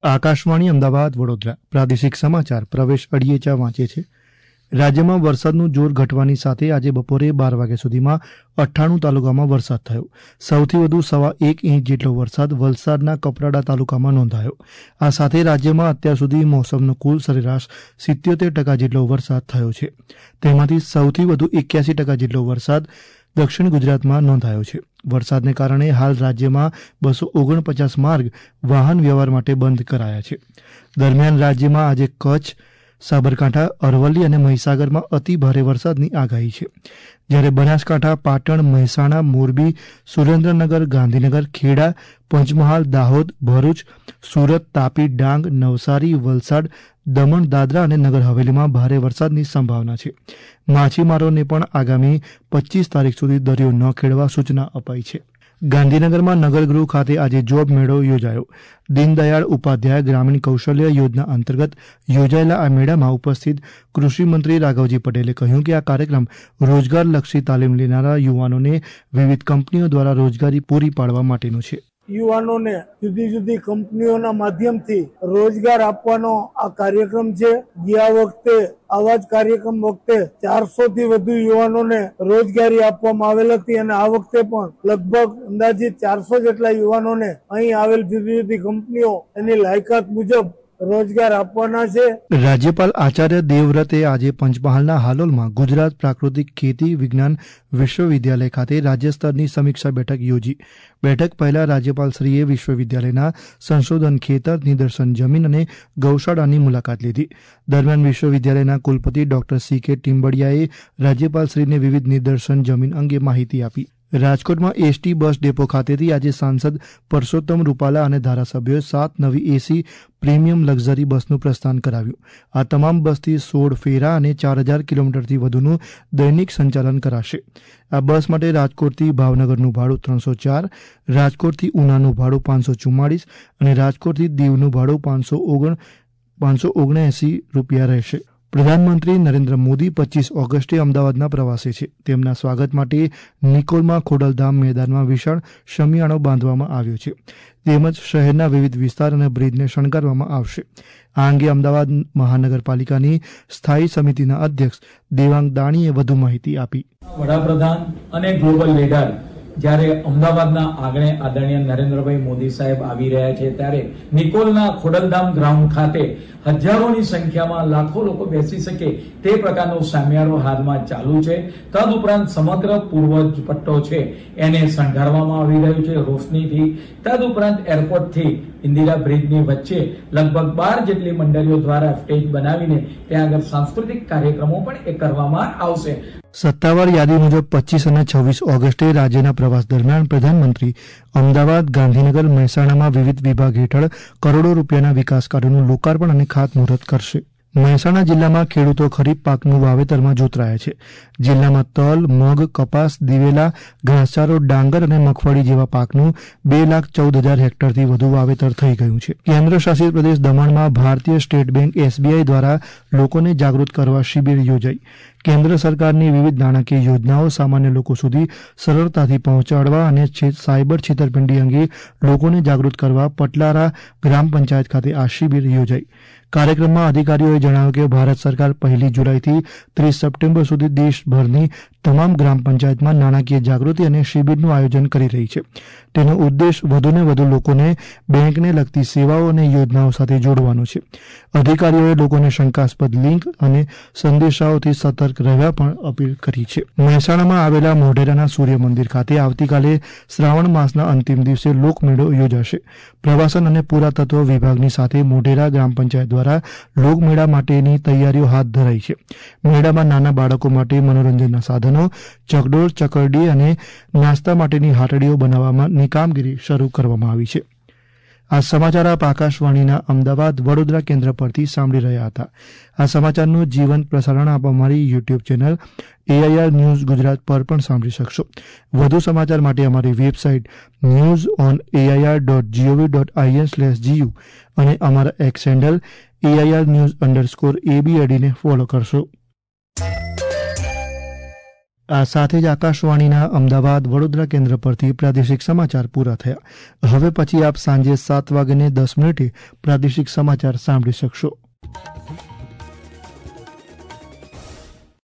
આકાશવાણી અમદાવાદ વડોદરા પ્રાદેશિક સમાચાર પ્રવેશ અડિયેચા વાંચે છે। રાજ્યમાં વરસાદનું જોર ઘટવાની સાથે આજે બપોરે 12 વાગ્યા સુધીમાં 98 તાલુકામાં વરસાદ થયો। સૌથી વધુ 1.25 ઇંચ જેટલો વરસાદ વલસાડના કપરાડા તાલુકામાં નોંધાયો। આ સાથે રાજ્યમાં અત્યાર સુધી મોસમનો કુલ સરેરાશ 77% જેટલો વરસાદ થયો છે। તેમાંથી સૌથી વધુ 81% જેટલો વરસાદ દક્ષિણ ગુજરાતમાં નોંધાયો છે। વરસાદને કારણે હાલ રાજ્યમાં 249 માર્ગ વાહન વ્યવહાર માટે બંધ કરાયા છે। દરમિયાન રાજ્યમાં આજે કચ્છ, સાબરકાંઠા, અરવલ્લી અને મહીસાગરમાં અતિ ભારે વરસાદની આગાહી છે, જ્યારે બનાસકાંઠા, પાટણ, મહેસાણા, મોરબી, સુરેન્દ્રનગર, ગાંધીનગર, ખેડા, પંચમહાલ, દાહોદ, ભરૂચ, સુરત, તાપી, ડાંગ, નવસારી, વલસાડ, દમણ, દાદરા અને નગર હવેલીમાં ભારે વરસાદની સંભાવના છે। માછીમારોને પણ આગામી 25 તારીખ સુધી દરિયો ન ખેડવા સૂચના અપાઈ છે। ગાંધીનગરમાં નગરગૃહ ખાતે આજે જોબ મેળો યોજાયો। દીનદયાળ ઉપાધ્યાય ગ્રામીણ કૌશલ્ય યોજના અંતર્ગત યોજાયેલા આ મેળામાં ઉપસ્થિત કૃષિ મંત્રી રાઘવજી પટેલે કહ્યું કે આ કાર્યક્રમ રોજગારલક્ષી તાલીમ લેનારા યુવાનોને વિવિધ કંપનીઓ દ્વારા રોજગારી પૂરી પાડવા માટેનો છે। યુવાનોને જુદી જુદી કંપનીઓના માધ્યમથી રોજગાર આપવાનો આ કાર્યક્રમ છે। ગયા વખતે આવા જ કાર્યક્રમ વખતે 400 થી વધુ યુવાનોને રોજગારી આપવામાં આવેલ હતી અને આ વખતે પણ લગભગ અંદાજિત 400 જેટલા યુવાનોને અહીં આવેલ જુદી જુદી કંપનીઓ એની લાયકાત મુજબ રોજગાર આપવાના છે। રાજ્યપાલ આચાર્ય દેવવ્રતે આજે પંચમહાલના હાલોલમાં ગુજરાત પ્રાકૃતિક ખેતી વિજ્ઞાન વિશ્વવિદ્યાલય ખાતે રાજ્ય સ્તરની સમીક્ષા બેઠક યોજી। બેઠક પહેલા રાજ્યપાલશ્રીએ વિશ્વવિદ્યાલયના સંશોધન ખેતર, નિદર્શન જમીન અને ગૌશાળાની મુલાકાત લીધી। દરમિયાન વિશ્વવિદ્યાલયના કુલપતિ ડોક્ટર CK ટીમ્બડિયાએ રાજ્યપાલશ્રીને વિવિધ નિદર્શન જમીન અંગે માહિતી આપી। રાજકોટમાં એસટી બસ ડેપો ખાતેથી આજે સાંસદ પરસોત્તમ રૂપાલા અને ધારાસભ્યોએ 7 નવી એસી પ્રીમિયમ લક્ઝરી બસનું પ્રસ્થાન કરાવ્યું। આ તમામ બસથી 16 ફેરા અને 4000 કિલોમીટરથી વધુનું દૈનિક સંચાલન કરાશે। આ બસ માટે રાજકોટથી ભાવનગરનું ભાડું 304, રાજકોટથી ઉનાનું ભાડું 544 અને રાજકોટથી દીવનું ભાડું 579 રૂપિયા રહેશે। પ્રધાનમંત્રી નરેન્દ્ર મોદી 25 ઓગસ્ટે અમદાવાદના પ્રવાસે છે। તેમના સ્વાગત માટે નિકોલમાં ખોડલધામ મેદાનમાં વિશાળ શમિયાળો બાંધવામાં આવ્યો છે, તેમજ શહેરના વિવિધ વિસ્તાર અને બ્રિજને શણગારવામાં આવશે। આ અંગે અમદાવાદ મહાનગરપાલિકાની સ્થાયી સમિતિના અધ્યક્ષ દેવાંગ દાણીએ વધુ માહિતી આપી। વડાપ્રધાન અને ગ્લોબલ લીડર જ્યારે અમદાવાદના આંગણે આદરણીય નરેન્દ્રભાઈ મોદી સાહેબ આવી રહ્યા છે, ત્યારે નિકોલના ખોડલધામ ગ્રાઉન્ડ ખાતે હજારોની સંખ્યામાં લાખો લોકો બેસી શકે તે પ્રકારનો સામિયાળો હાલમાં ચાલુ છે। તદુપરાંત સમગ્ર પૂર્વ પટ્ટો છે એને શણગારવામાં આવી રહ્યો છે રોશનીથી। તદુપરાંત એરપોર્ટથી ઇન્દિરા બ્રિજની વચ્ચે લગભગ 12 જેટલી મંડળીઓ દ્વારા સ્ટેજ બનાવીને ત્યાં આગળ સાંસ્કૃતિક કાર્યક્રમો પણ એ કરવામાં આવશે। સત્તાવાર યાદી મુજબ 25 અને 26 ઓગસ્ટે રાજ્યના પ્રવાસ દરમિયાન પ્રધાનમંત્રી અમદાવાદ, ગાંધીનગર, મહેસાણામાં વિવિધ વિભાગ હેઠળ કરોડો રૂપિયાના વિકાસ કાર્યોનું લોકાર્પણ અને ખાતમુહૂર્ત કરશે। મહેસાણા જિલ્લામાં ખેડૂતો ખરીફ પાકનું વાવેતરમાં જોતરાયા છે। જિલ્લામાં તલ, મગ, કપાસ, દિવેલા, ઘાસચારો, ડાંગર અને મગફળી જેવા પાકનું 2,14,000 હેક્ટરથી વધુ વાવેતર થઈ ગયું છે। કેન્દ્ર શાસિત પ્રદેશ દમણમાં ભારતીય સ્ટેટ બેંક SBI દ્વારા લોકોને જાગૃત કરવા શિબિર યોજાઈ। કેન્દ્ર સરકારની વિવિધ નાણાકીય યોજનાઓ સામાન્ય લોકો સુધી સરળતાથી પહોંચાડવા અને સાયબર છેતરપિંડી અંગે લોકોને જાગૃત કરવા પટલારા ગ્રામ પંચાયત ખાતે આ શિબિર યોજાઈ। કાર્યક્રમમાં અધિકારીઓએ જણાવ્યું કે ભારત સરકાર 1 જુલાઈથી 30 સપ્ટેમ્બર સુધી દેશભરની તમામ ગ્રામ પંચાયતમાં નાણાકીય જાગૃતિ અને શિબિરનું આયોજન કરી રહી છે। તેનો ઉદ્દેશ વધુને વધુ લોકોને બેંકને લગતી સેવાઓ અને યોજનાઓ સાથે જોડવાનો છે। અધિકારીઓએ લોકોને શંકાસ્પદ લિંક અને સંદેશાઓથી સતર્ક રહેવા પણ અપીલ કરી છે। મહેસાણામાં આવેલા મોઢેરાના સૂર્ય મંદિર ખાતે આવતીકાલે શ્રાવણ માસના અંતિમ દિવસે લોકમેળો યોજાશે। પ્રવાસન અને પુરાતત્વ વિભાગની સાથે મોઢેરા ગ્રામ પંચાયત દ્વારા લોકમેળા માટેની તૈયારીઓ હાથ ધરાઈ છે। મેળામાં નાના બાળકો માટે મનોરંજનના સાધનો, ચકડોળ, ચકરડી અને નાસ્તા માટેની હાટડીઓ બનાવવાની કામગીરી શરૂ કરવામાં આવી છે। આ સમાચાર આપ આકાશવાણીના અમદાવાદ વડોદરા કેન્દ્ર પરથી સાંભળી રહ્યા હતા। આ સમાચારનું જીવંત પ્રસારણ આપ અમારી YouTube channel AIR news Gujarat પર પણ સાંભળી શકશો। વધુ સમાચાર માટે અમારી વેબસાઇટ newsonAIR.gov.in/gu અને અમારા એક્સ હેન્ડલ AIR_news_ABAD ને ફોલો કરશો। આ સાથે જ આકાશવાણીના અમદાવાદ વડોદરા કેન્દ્ર પરથી પ્રાદેશિક સમાચાર પૂરા થયા. હવે પછી આપ સાંજે 7:10 પ્રાદેશિક સમાચાર સાંભળી શકશો.